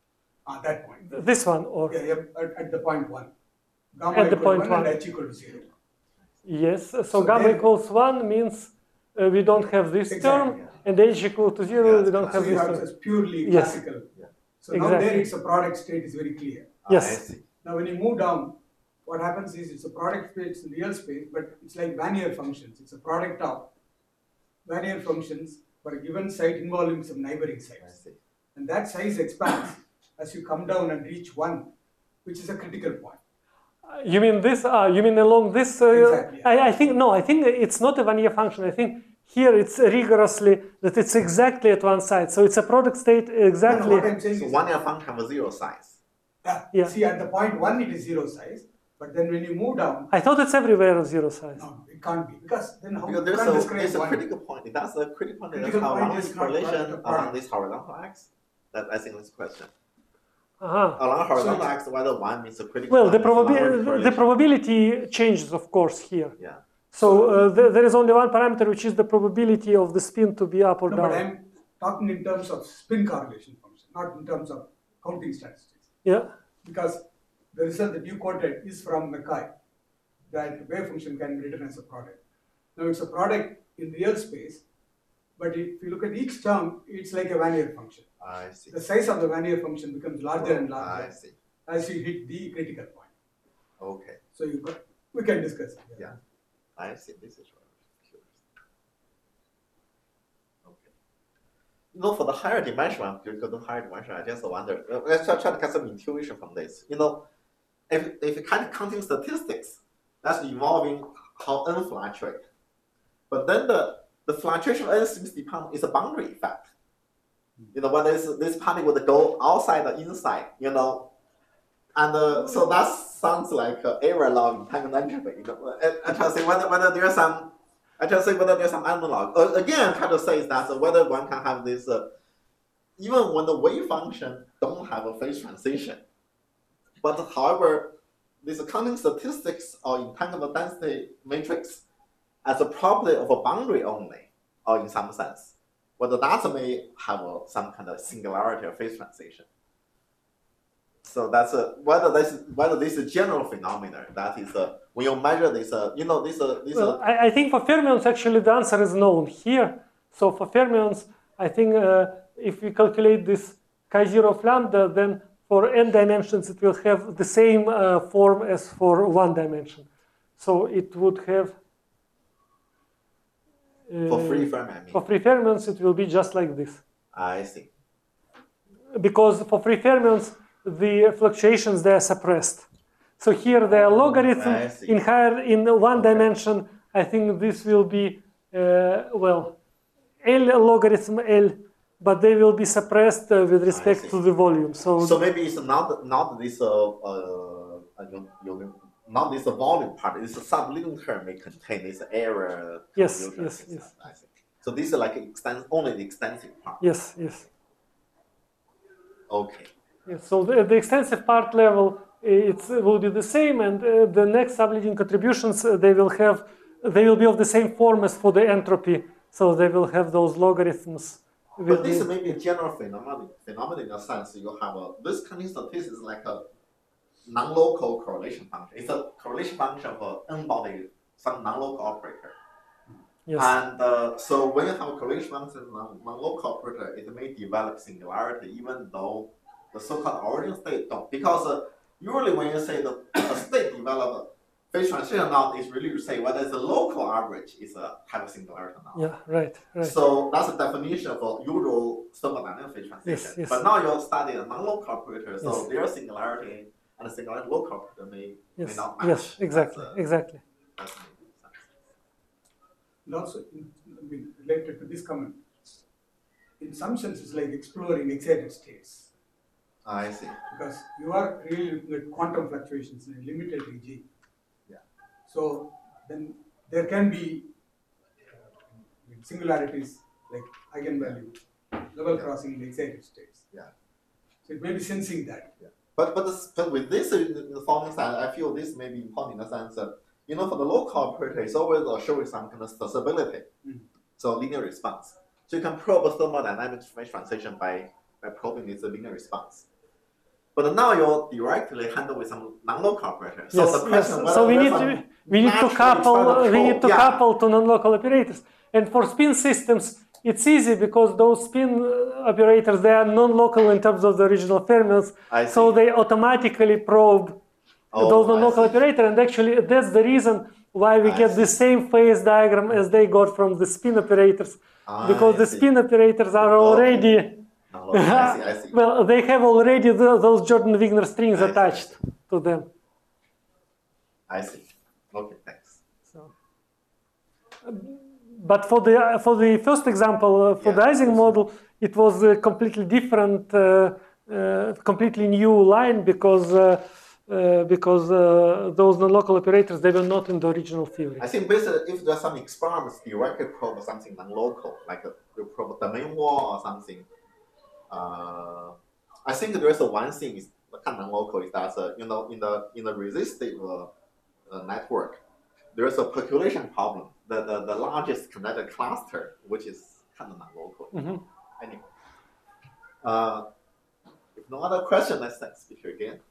That point. This one, or Yeah, at the point 1. Gamma At the equal point 1 and one. h equal to 0. yes. So, So gamma then- equals 1 means we don't have this Exactly, term, and h equal to 0, Yeah, we don't so have So you this have term. just purely Yes. classical. Yeah. So now there Exactly. it's a product state is very clear. Yes. I see. Now when you move down, what happens is it's a product space in real space, but it's like Wannier functions. It's a product of Wannier functions for a given site involving some neighboring I sites. see. And that size expands as you come down and reach 1, which is a critical point. You mean this? You mean along this? Exactly. I think no. I think it's not a Wannier function. I think here it's rigorously that it's exactly at one side. So it's a product state No, exactly. what I'm saying So is, one year function of 0 size. Yeah. see at the point 1 it is 0 size, but then when you move down, I thought it's everywhere of 0 size. no, it can't be because then how Because you can't describe there's a 1. critical point. That's a critical point. That's Critical how point along is this not correlation product. along this horizontal axis. That I think this question. Uh-huh. Along horizontal it's- axis, whether 1 means a critical Well, point. the, is along this the correlation. probability changes, of course, here. Yeah. So there is only one parameter, which is the probability of the spin to be up or No, down. but I'm talking in terms of spin correlation function, not in terms of counting statistics. Yeah. Because the result that you quoted is from Mackay, that wave function can be written as a product. Now it's a product in real space, but if you look at each term, it's like a Wannier function. I see. The size of the Wannier function becomes larger and I larger see. as you hit the critical point. Okay. So we can discuss it. Yeah. I see. This is what I'm curious. Okay. You know, for the higher dimension, if you go to higher dimension, I just wonder. Let's try to get some intuition from this. You know, if you kind of counting statistics, that's involving how n fluctuate. But then the fluctuation of n seems to depend is a boundary effect. You know, whether this particle would go outside or inside. You know, and so that sounds like error law in time and entropy. You know, I try to say whether there's some. I try to say whether there's some analog. Again, I try to say is that whether one can have this, even when the wave function don't have a phase transition, but however, this counting statistics or entanglement density matrix as a property of a boundary only, or in some sense, whether that may have some kind of singularity or phase transition. So that's whether this is general phenomena. That is when you measure this, you know, this. Well, I think for fermions, actually, the answer is known here. So for fermions, I think if we calculate this chi0 of lambda, then for n dimensions, it will have the same form as for 1 dimension. So it would have. For free fermion, I mean. For free fermions, it will be just like this. I see. Because for free fermions, the fluctuations, they are suppressed. So here the logarithm I see. in one Okay. dimension, I think this will be, well, L logarithm L, but they will be suppressed with respect see. to the volume. So maybe it's not this not this volume part. This sublimit term may contain this error. Yes, computer yes, things. yes. I see. So this is like only the extensive part. Yes, yes. Okay. Yes, so the extensive part level, it will be the same, and the next subleading contributions, they will be of the same form as for the entropy. So they will have those logarithms. But this may be a general phenomenon in a sense. You have this counting statistics is like a non-local correlation function. It's a correlation function for n-body, some non-local operator. Yes. And so when you have a correlation function non-local operator, it may develop singularity even though the so-called origin state don't. Because usually when you say the state develop phase transition or not, it's really to say whether it's a local average is a type of singularity or not. Yeah, right, right. So that's the definition of usual thermodynamic phase transition. Yes, yes. But now you're studying a non-local operator, so Yes. their singularity and the singularity local operator may Yes, not match. yes, exactly, That's exactly. And also, related to this comment, in some sense, it's like exploring excited states. I see. Because you are really looking at quantum fluctuations in a limited regime. Yeah. So then there can be singularities like eigenvalue, level crossing in the excited states. Yeah. So it may be sensing that. But with this in the following side, I feel this may be important in the sense that, you know, for the local operator, it's always showing some kind of stability. So linear response. So you can probe a thermodynamic phase transition by probing this linear response. But now you're directly handle with some non-local operator. So Yes, the question yes. whether So we there's need some to natural couple internal we need to flow. Yeah. couple to non-local operators. And for spin systems, it's easy because those spin operators, they are non-local in terms of the original fermions, I so see. they automatically probe those I non-local see. operator, and actually that's the reason why we I get the see. same phase diagram as they got from the spin operators, because the see. spin operators are already I see. well, they have already those Jordan-Wigner strings I see, attached to them. I see. Okay, thanks. So, but for the first example, for the Ising model, it was a completely different, completely new line because those non-local operators, they were not in the original theory. I think basically if there's some experiments directly probe something non-local, like you probe the main wall or something, I think there is one thing is kind of non-local is that in the resistive network, there is a population problem. The largest connected cluster, which is kind of non-local. Mm-hmm. Anyway, if no other question, let's thank speaker again.